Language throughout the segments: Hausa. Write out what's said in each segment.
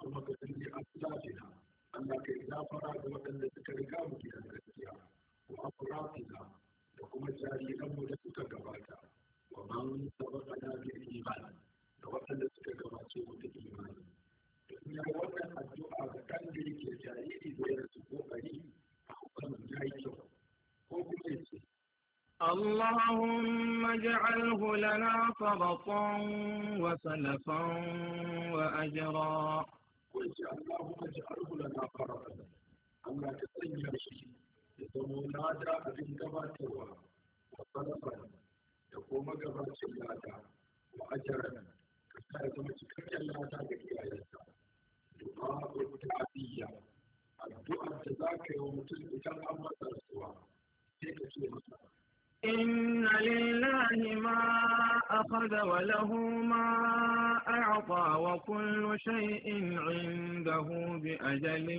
kuma ka sani aslafina Allah ka gafara ga waɗanda suka riga mu gidan gaskiya wa afratina da kuma jariranmu da suka gabata wa man sabaqana bil iman da waɗanda suka gabace mu da imani to ina wannan addu'a ga kan da yake jariri da ya rasu kokari a hukumar yayi kyau ko kuma yace اللهم اجعله لنا فرطا وسلفا وأجرا. قلت اللهم اجعله لنا فرطا الله تسير شيء يتمنى أبن قباتوا وسلفا يقوم قبات اللادا وأجرا كسائر متكك اللادا بكيايتا دعاء التعبية الدعاء تذاك يوم تلك الأمر الأسوأ تلك إن لله ما أخذ وله ما أعطى وكل شيء عنده بأجل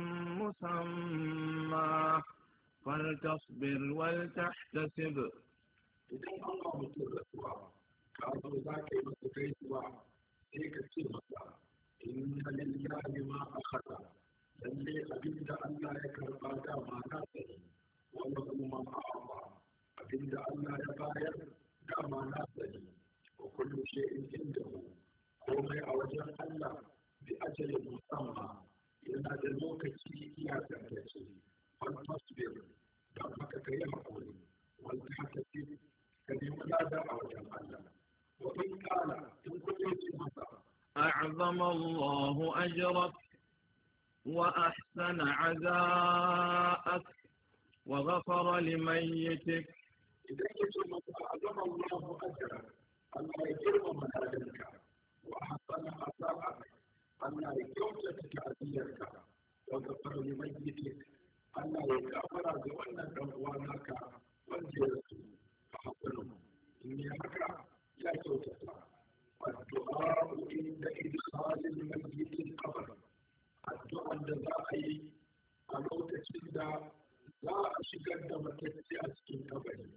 مسمى فلتصبر ولتحتسب. إذا الله مترسوا كأنه ذاك يمسكيسوا هيك تيمسا إن لله ما أخذ للي أبدا الله يكرم ما ناسه وله ما أعطى abinda Allah ya bayar dama na sani wa kullu shay'in indahu komai a wajen Allah bi ajalin musamma yana da lokaci iyakantacce wal tasbir don haka kai hakuri wal tahtasib ka nemi lada a wajen Allah wa in kana in kuke ci masa أعظم الله أجرك وأحسن عزاءك وغفر لميتك. إذا كنت أعظم الله أجرك الله يجرم منازلك وأحسن أثارك الله يكوتك تعزيرك وغفر لميتك الله يغفر ذوانك وانك وانجلك فحسنه إني أكا يا كوتك الدعاء عند إدخال الميت القبر الدعاء الدعائي أموت سيدا لا أشكد متكتي أسكن قبري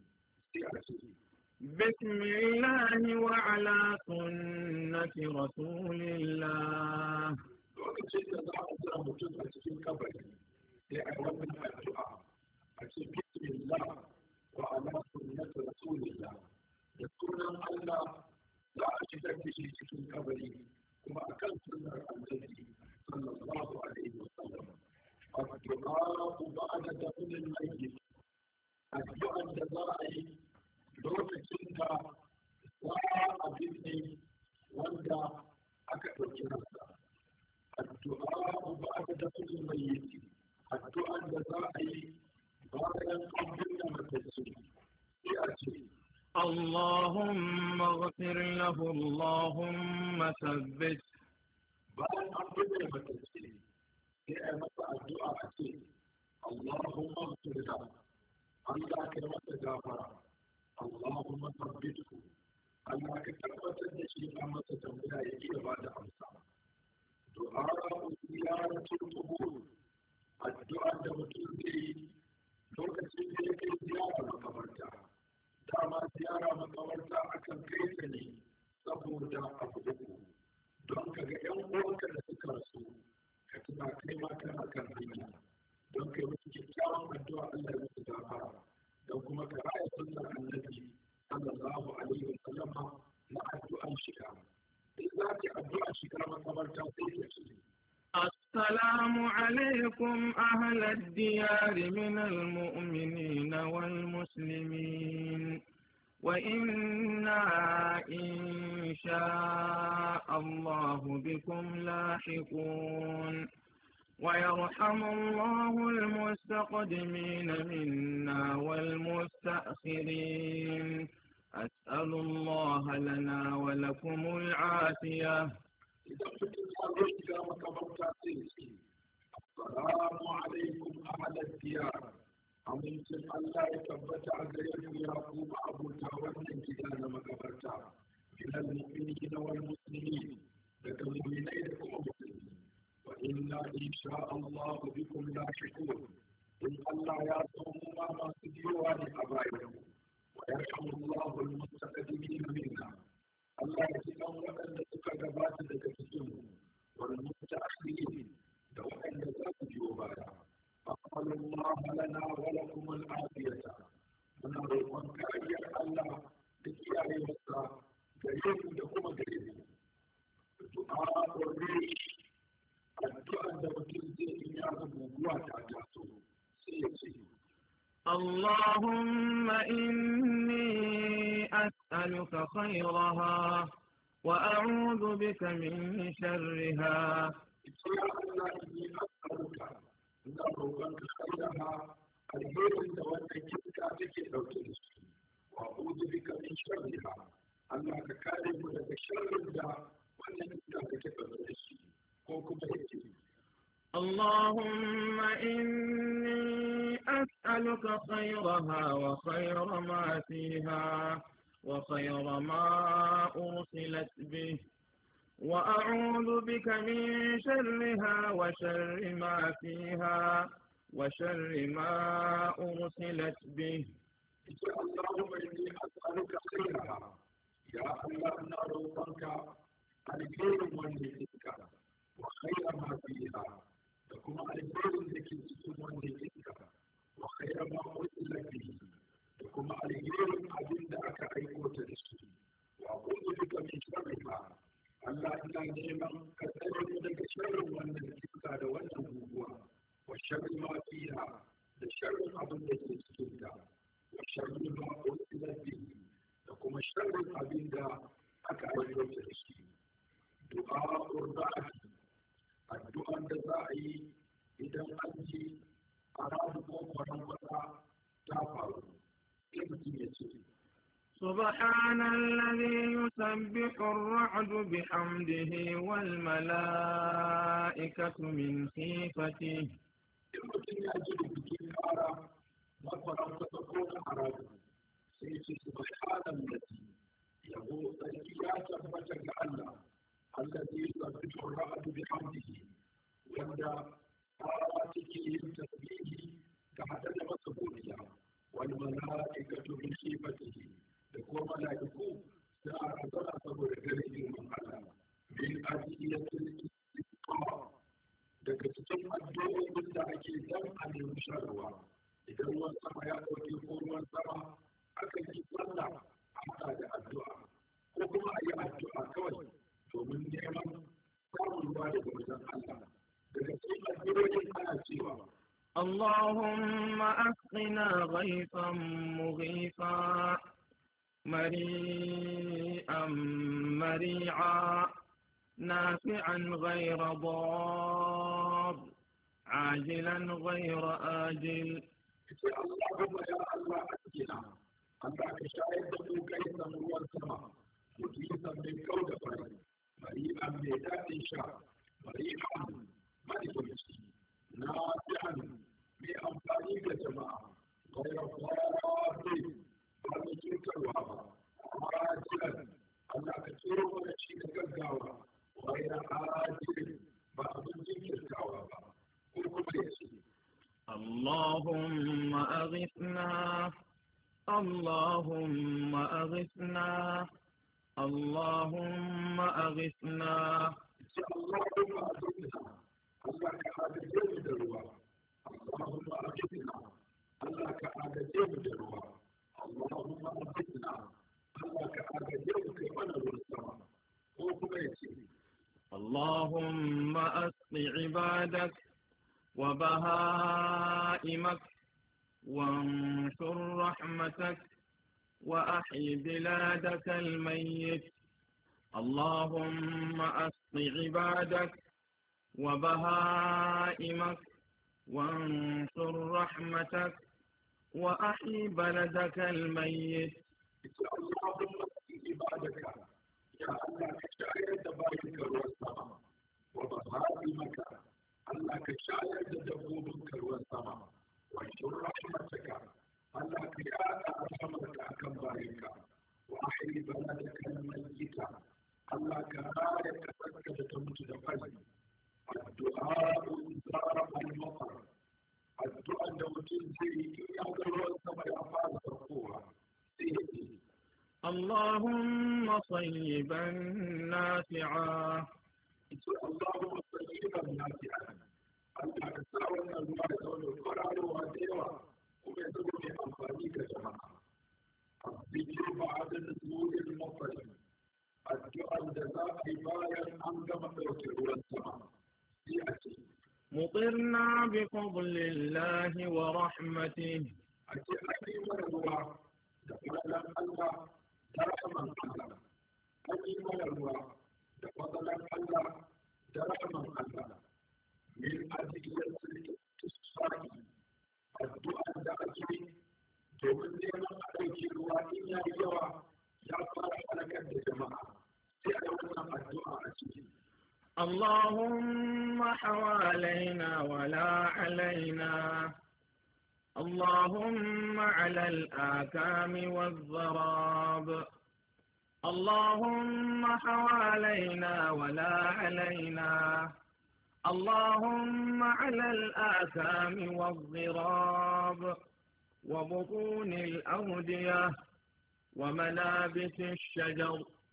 بسم الله وعلى سنة رسول الله. وقت إذا متوب أسكن قبري لأعلم الدعاء بسم الله وعلى سنة رسول الله يذكرنا الله لا أشكد شيء أسكن قبري كما أكل سنة النبي صلى الله عليه وسلم. الدعاء بعد دفن الميت addu'ar da za a yi lokacin da za a binne wanda aka ɗauki ransa. Addu'a ba a da kudin mai yi, addu'ar da za a yi bayan an binne matacce sai a ce اللهم اغفر له اللهم ثبت. bayan an binne matacce sai a masa addu'a a ce Allahumma ighfir lahu Allah ka masa gafara Allahumma thabbithu Allah ka tabbatar da shi a masa tambaya ya iya ba da amsa. Du'a ziyaratul qubur addu'a da mutum zai yi lokacin da yake ziyara makabarta. Dama ziyara makabarta akan kai ta ne saboda abu uku don ka ga ƴan uwanka da suka rasu ka tuna kai ma kana kan hanya don kai musu kyakkyawan addu'a Allah ya musu gafara don kuma ka raya sunnar annabi sallallahu alaihi wa sallam na addu'an shiga. In za ki addu'a shiga makabarta sai ka ce السلام عليكم أهل الديار من المؤمنين والمسلمين وإنا إن شاء الله بكم لاحقون ويرحم الله المستقدمين منا والمستأخرين أسأل الله لنا ولكم العافية. السلام عليكم أهل الديار أمنتم الله يثبت عليكم يعقوب أبو تاوان كتاب مكبرتا من المؤمنين والمسلمين لكم من أيدكم مسلمين وإنا إن شاء الله بكم لاحقون إن الله يعصم ما تديروا لأبائكم ويرحم الله المستقدمين منا الله يسلم وأن تكذبات لك تسلموا والمتأخرين دوائر ذات جوبايا أقبل الله لنا ولكم العافية من روحك يا الله لكي يوسع غريب لكم غريب دعاء الريش الدعاء دوتين زي يعظم وقوات عجاسو سيسي اللهم إني أسألك خيرها وأعوذ بك من شرها. يا الله إني أسألك نروك خيرها الخير دوتين كاتك دوتين وأعوذ بك من شرها الله كارم لك شر دا وأنا كاتك دوتين وكما يجي اللهم إني أسألك خيرها وخير ما فيها وخير ما أرسلت به وأعوذ بك من شرها وشر ما فيها وشر ما أرسلت به. اللهم إني أسألك خيرها يا الله نروك الخير والنعمة وخير ما فيها وكما الخير الذي تكون والنعمة وخير ما أرسلت به وكما الخير الذي دعك أيقوت رسول وأعوذ بك من شرها الله إلا نعمة كثير لك شر والنعمة والنبوة وشر ما فيها الشر الذي تكون وشر ما أرسلت به وكما الشر الذي دعك أيقوت رسول دعاء الرعد addu'an da za a yi idan an ji a ranar kwanan wata ta faru sai mutum ya ce سبحان الذي يسبح الرعد بحمده والملائكة من خيفته. in mutum ya ji rubutun kara makwaran wata ko na arabu sai ce subhanan lati yabo sarki ya tabbata ga Allah الذي يسبح الرعد بحمده وندى آتك تسبيحه كحدد مسبوحها والملائكة من خيفته لكم ملائكة سأعرض صبر غريب من الله من أدعية الاستسقاء daga cikin addu'o'in da ake dan a nemi sharwa idan ruwan sama ya ɗauke ko ruwan sama akan yi sallah a haɗa da addu'a ko kuma a yi addu'a kawai domin neman samun ruwa daga wajen Allah daga cikin addu'o'in ana cewa اللهم أسقنا غيثا مغيثا مريئا مريعا نافعا غير ضار عاجلا غير آجل. اللهم يا الله أسقنا الله كشاهد غيثا والسماء مغيثا من كون فريق مريئا بذات شاء مريئا ملك نافعا بأمثال الجماعة غير ضار فمسوك الوهاب عاجلا الله كثير ونشيك الجاوة غير عاجل فأبنجيك الجاوة اللهم أغثنا اللهم أغثنا اللهم أغثنا. اللهم أغثنا الله كعادة جيد الروا اللهم أغثنا الله كعادة جيد الروا اللهم أغثنا الله كعادة جيد كمان الرسالة اللهم أسق عبادك وبهائمك وانشر رحمتك وأحي بلادك الميت. اللهم أسق عبادك وبهائمك وانشر رحمتك وأحي بلدك الميت. اللهم أسق عبادك يا الله كشاير دبائك والسماء وبهائمك الله كشاير دبوبك والسماء وانشر رحمتك الله كيانا رحمتك أكم بارك وأحيي بلدك الميتة الله كرايك تسكت تموت دفن الدعاء إنذار المطر الدعاء لو تنزل يقدر السماء أفعال القوة اللهم صيبا نافعا اللهم ruwa ya zauna kwararowa da yawa kuma ya zama mai amfani ga jama'a. Azzikir ba'da nuzulil matar, addu'ar da za a yi bayan an gama ɗauke ruwan sama. Sai a ce مطرنا بفضل الله ورحمته ake ake mana ruwa da fadalan Allah da rahman Allah. Ake mana ruwa da fadalan Allah da rahman Allah. Min adiyatul istisqa'i, addu'ar da ake domin neman a ɗauki ruwa in ya yi yawa ya fara halakar da jama'a. Sai a yi wannan addu'a a ciki. اللهم حوالينا ولا علينا اللهم على الآكام والضراب اللهم حوالينا ولا علينا اللهم على الآكام والضراب وبطون الأودية ومنابت الشجر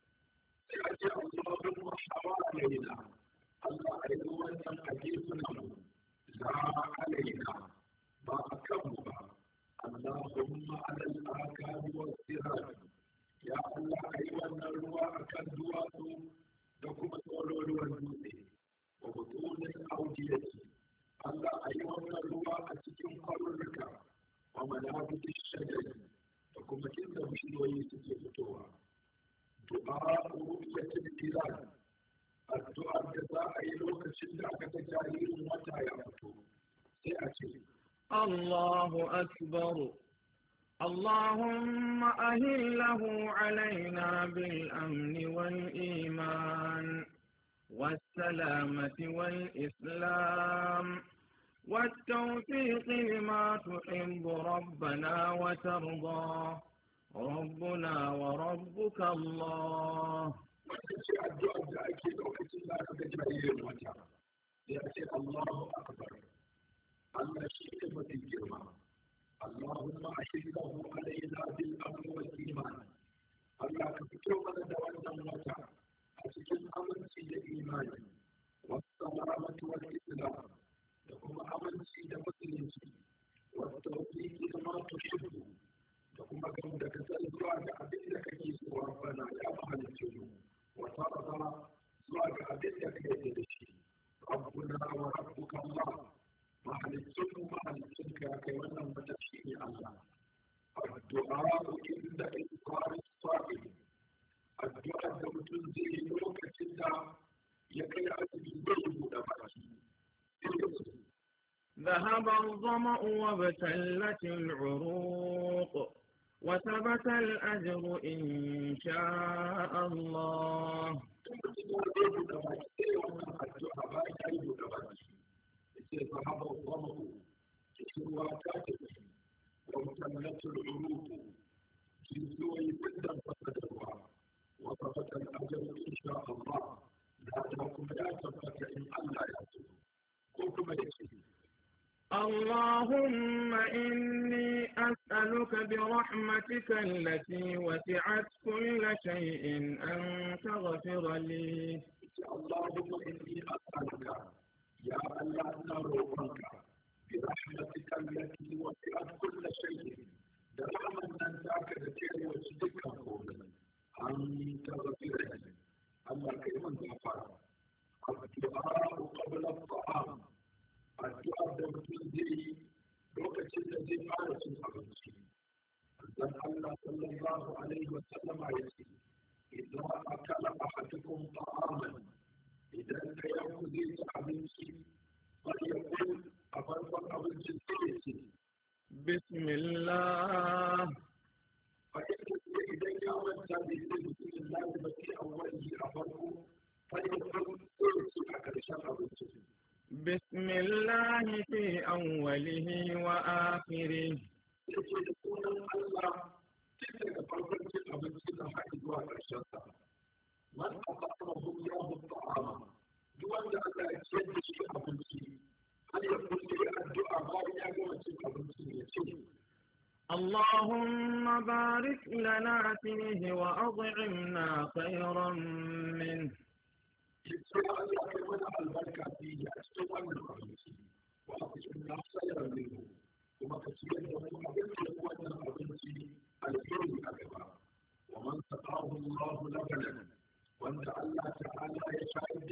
اللهم حوالينا الله أيضا أجيبنا لا علينا ما أكمل اللهم على الآكام والسراج يا الله أيضا الروا أكل دواتو دكم تولول والنوتي وبطون الأودية الله أيضا الروا أتكم قررك ومنابت الشجر دكم كنت بشنوي تكفتوها دعاء رؤية الهلال الدعاء جزاء يلوك الشدة كتجاهير متى يمتو سيأتي الله أكبر اللهم أهله علينا بالأمن والإيمان والسلامة والإسلام والتوفيق لما تحب ربنا وترضى ربنا وربك الله. الله أكبر الله شيء متجمع اللهم أشهده علينا بالأمن والإيمان الله كفتو من دوانا متى أشهد أمن سيد الإيمان والسلامة والإسلام لكم أمن سيد مسلم والتوفيق لما تحبه لكم أكرم لك سألت أبدك كيس ربنا يا مهل الجنوب وترضى سؤال أبدك يدرشي ربنا وربك الله مهل الجنوب مهل الجنك كيوانا متشيني الله الدعاء عند إذكار الصائم الدعاء لم تنزل لوك جدا يكي أجل دبرشي ذهب الظمأ وابتلت العروق وثبت الأجر إن شاء الله. ذهب الظمأ وابتلت العروق وثبت الأجر إن شاء الله. لا تكن لا تثبت إن الله يأتي. اللهم إني أسألك برحمتك التي وسعت كل شيء أن تغفر لي. اللهم إني أسألك يا الله نروحك برحمتك التي وسعت كل شيء برحمة أنتك التي وسعت أن تغفر لي. الله كريم غفار. الدعاء قبل الطعام addu'ar da mutum zai yi lokacin da zai fara cin abinci. Dan Allah sallallahu alaihi wa sallama ya ce, idan akala ahadukum ta'aman, idan ɗayan ku zai ci abinci, fal yaqul a farkon abincin sai ya ce, Bismillah. Fa idan ya manta da ce bismillah ba sai awwali a farko, fal yaqul sai ya ce a ƙarshen abincin. بسم الله في أوله وآخره. من أطعمه الله الطعام دون أن يجد شيء أبنتي هل يقول لي الدعاء بارك أبنتي اللهم بارك لنا فيه وأطعمنا خيرا منه. يسوع الله كمان البركة فيه أشتغل الرئيسي وأطعمنا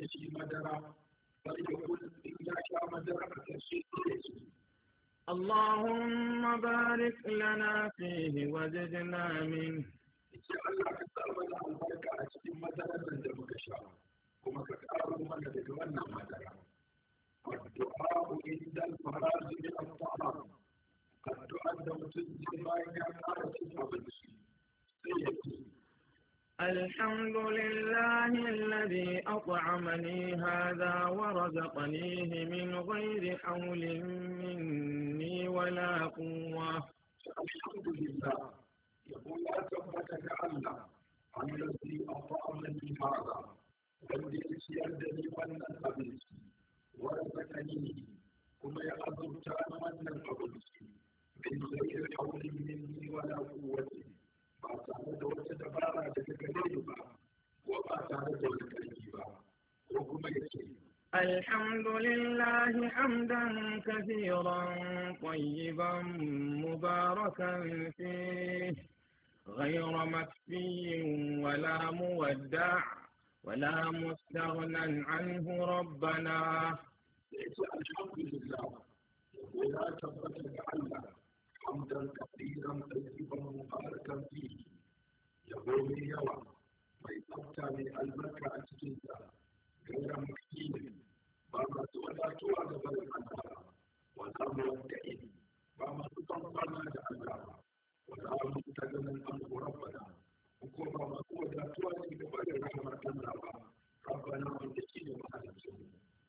شيء مدرا فليقل إن شاء مدرا فكشيء اللهم بارك لنا فيه وزدنا منه. إن شاء الله كتابنا البركة أشتي مدرا عندما كشاء وما كتابه من يتولى مدرا. والدعاء عند الفراغ من الطعام الدعاء عندما تنزل ما يكاد تنزل الحمد لله الذي أطعمني هذا ورزقنيه من غير حول مني ولا قوة. الحمد لله يقول لا تبتك الله الذي أطعمني هذا والذي يسيرني من الأبنس ورزقني كما يأذبت أنا من الأبنس من غير حول مني ولا قوة ba tare da wata dabara daga gare ni ba ko ba tare da wani ƙarfi ba ko kuma ya ce الحمد لله حمدا كثيرا طيبا مباركا فيه غير مكفي ولا مودع ولا مستغنى عنه ربنا. الحمد لله ولا تبتك الله حمدا كثيرا طيبا مباركا فيه يقول يوم ما يتبتع من البركة أتكيزا غير مكين بما ولا توعد بالأنهار ولا مودعين بما تطلقنا لأنهار ولا مستغنى عنه ربنا وكما ما هو لا توعد ببال رحمة الله